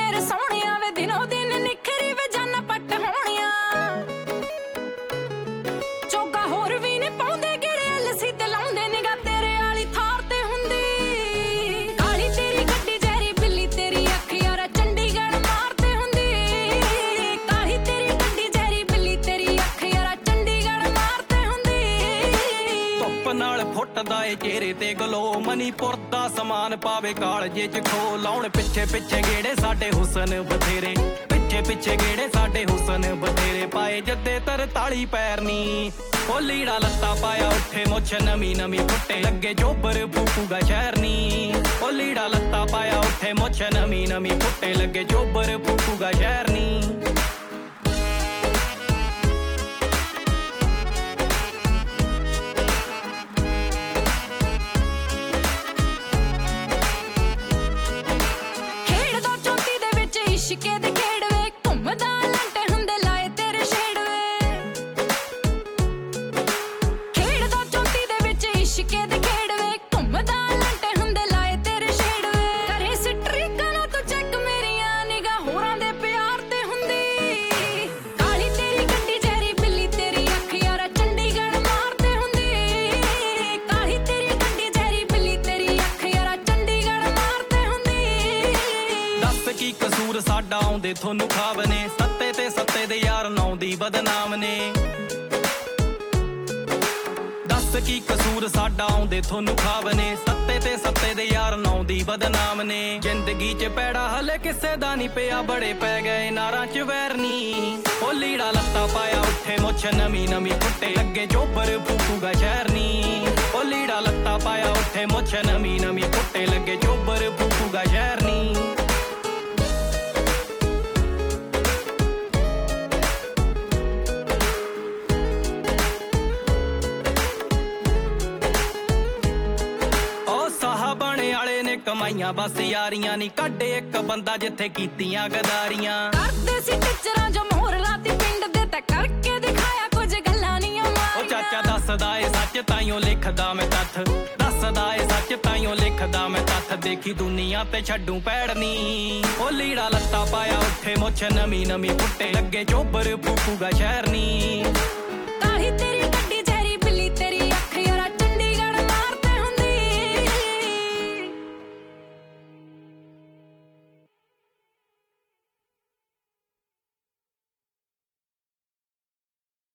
ਮੇਰੇ ਸੋਹਣਿਆ ਵੇ ਦਿਨੋ ਦਿਨ ਨਿਖਰੀ ਵੇ ਜਾਨਾ ਪੱਟ ਹੋਣੀਆਂ ਚੋਗਾ ਹੋਰ ਵੀ ਨੇ ਪਾਉਂਦੇ ਗੇੜੇ ਲੱਸੀ ਤੇ ਲਾਉਂਦੇ ਨਿਗਾ ਤੇਰੇ ਵਾਲੀ ਥਾਰ ਤੇ ਹੁੰਦੀ ਕਾਲੀ ਤੇਰੀ ਗੱਡੀ ਜੈਰੀ ਬਿੱਲੀ ਤੇਰੀ ਅੱਖ ਯਾਰਾ ਚੰਡੀਗੜ੍ਹ ਮਾਰਦੇ ਹੁੰਦੀ ਕਾਲੀ ਤੇਰੀ ਗੱਡੀ ਜੈਰੀ ਬਿੱਲੀ ਤੇਰੀ ਅੱਖ ਯਾਰਾ ਚੰਡੀਗੜ੍ਹ ਮਾਰਦੇ ਹੁੰਦੀ ਧੁੱਪ ਨਾਲ ਫੁੱਟਦਾ ਏ ਚਿਹਰੇ ਤੇ ਗਲੋ ਮਨੀਪੁਰ ਦਾ ਸਮਾਨ ਪਾਵੇ ਕਾਲਜੇ ਚ ਖੋ ਲਾਉਣ ਪਿੱਛੇ ਪਿੱਛੇ ਗੇੜੇ ਸਾਡੇ ਹੁਸਨ ਬਥੇਰੇ ਪਿੱਛੇ ਪਿੱਛੇ ਗੇੜੇ ਸਾਡੇ ਹੁਸਨ ਬਥੇਰੇ ਪਾਏ ਜੱਦੇ 43 ਪੈਰ ਨੀ ਉਹ ਲੀੜਾ ਲੱਤਾ ਪਾਇਆ ਉੱਠੇ ਮੁੱਛ ਨਵੀਂ ਨਵੀਂ ਫੁੱਟੇ ਲੱਗੇ ਜੋਬਰ ਫੂਕੂਗਾ ਸ਼ਹਿਰ ਨੀ ਉਹ ਲੀੜਾ ਲੱਤਾ ਪਾਇਆ ਉੱਠੇ ਮੁੱਛ ਨਵੀਂ ਨਵੀਂ ਫੁੱਟੇ ਲੱਗੇ ਜੋਬਰ ਫੂਕੂਗਾ ਸ਼ਹਿਰ ਨੀ ਇਸ਼ਕੇ ਦੇ ਖੇੜਵੇ ਘੁੰਮਦਾ ਲੰਟੇ ਹੁੰਦੇ ਲਾਏ ਤੇਰੇ ਛੇੜਵੇ ਖੇੜਦਾ ਚੌਂਤੀ ਦੇ ਵਿੱਚ ਇਸ਼ਕੇ ਦੇ ਖੇੜਵੇ ਘੁੰਮਦਾ ਲੰਟੇ ਹੁੰਦੇ ਲਾਏ ਤੇਰੇ ਛੇੜਵੇ ਕਰੇ ਸਟਰੀਕਾਂ ਨਾਲ ਤੂੰ ਚੈੱਕ ਮੇਰੀਆਂ ਨਿਗਾਹ ਹੋਰਾਂ ਦੇ ਪਿਆਰ ਤੇ ਹੁੰਦੀ ਕਾਲੀ ਤੇਰੀ ਗੱਡੀ ਜੈਰੀ ਬਿੱਲੀ ਤੇਰੀ ਅੱਖ ਯਾਰਾ ਚੰਡੀਗੜ੍ਹ ਮਾਰਦੇ ਹੁੰਦੀ ਕਾਲੀ ਤੇਰੀ ਗੱਡੀ ਜੈਰੀ ਬਿੱਲੀ ਤੇਰੀ ਅੱਖ ਯਾਰਾ ਚੰਡੀਗੜ੍ਹ ਮਾਰਦੇ ਹੁੰਦੀ ਦੱਸ ਕੀ ਕਸੂਰ ਸਾਡਾ ਆਉਂਦੇ ਤੁਹਾਨੂੰ ਖਾਬ ਨੇ ਸੱਤੇ ਤੇ ਸੱਤੇ ਦੇ ਯਾਰ ਨੌ ਦੀ ਬਦਨਾਮ ਨੇ ਦੱਸ ਕੀ ਕਸੂਰ ਸਾਡਾ ਆਉਂਦੇ ਤੁਹਾਨੂੰ ਖਾਬ ਨੇ ਸੱਤੇ ਤੇ ਸੱਤੇ ਦੇ ਯਾਰ ਨੌ ਦੀ ਬਦਨਾਮ ਨੇ ਜ਼ਿੰਦਗੀ 'ਚ ਪੈੜਾ ਹਲੇ ਕਿਸੇ ਦਾ ਨਹੀਂ ਪਿਆ ਬੜੇ ਪੈ ਗਏ ਨਾਰਾਂ 'ਚ ਵੈਰ ਨੀ ਉਹ ਲੀੜਾ ਲੱਤਾ ਪਾਇਆ ਉੱਠੇ ਮੁੱਛ ਨਵੀਂ ਨਵੀਂ ਫੁੱਟੇ ਲੱਗੇ ਜੋਬਰ ਫੂਕੂਗਾ ਸ਼ਹਿਰ ਨੀ ਉਹ ਲੀੜਾ ਲੱਤਾ ਪਾਇਆ ਉੱਠੇ ਮੁੱਛ ਨਵੀਂ ਨਵੀਂ ਫੁੱਟੇ ਲੱਗੇ ਜੋਬਰ ਫੂਕੂਗਾ ਸ਼ਹਿਰ ਨੀ ਵਾਲੇ ਨੇ ਕਮਾਈਆਂ ਬਸ ਯਾਰੀਆਂ ਨਹੀਂ ਕੱਢੇ ਇੱਕ ਬੰਦਾ ਜਿੱਥੇ ਕੀਤੀਆਂ ਗਦਾਰੀਆਂ ਕਰਦੇ ਸੀ ਟਿਚਰਾਂ ਜੋ ਮੋਹਰ ਲਾਤੀ ਪਿੰਡ ਦੇ ਤਾਂ ਕਰਕੇ ਦਿਖਾਇਆ ਕੁਝ ਗੱਲਾਂ ਨਹੀਂ ਮਾਰੀਆਂ ਉਹ ਚਾਚਾ ਦੱਸਦਾ ਏ ਸੱਚ ਤਾਈਓ ਲਿਖਦਾ ਮੈਂ ਤੱਥ ਦੱਸਦਾ ਏ ਸੱਚ ਤਾਈਓ ਲਿਖਦਾ ਮੈਂ ਤੱਥ ਦੇਖੀ ਦੁਨੀਆ ਤੇ ਛੱਡੂ ਪੈੜਨੀ ਉਹ ਲੀੜਾ ਲੱਤਾ ਪਾਇਆ ਉੱਠੇ ਮੁੱਛ ਨਵੀਂ ਨਵੀਂ ਫੁੱਟੇ ਲੱਗੇ ਜੋਬਰ ਫੂਕੂਗਾ ਸ਼ਹਿਰ ਨੀ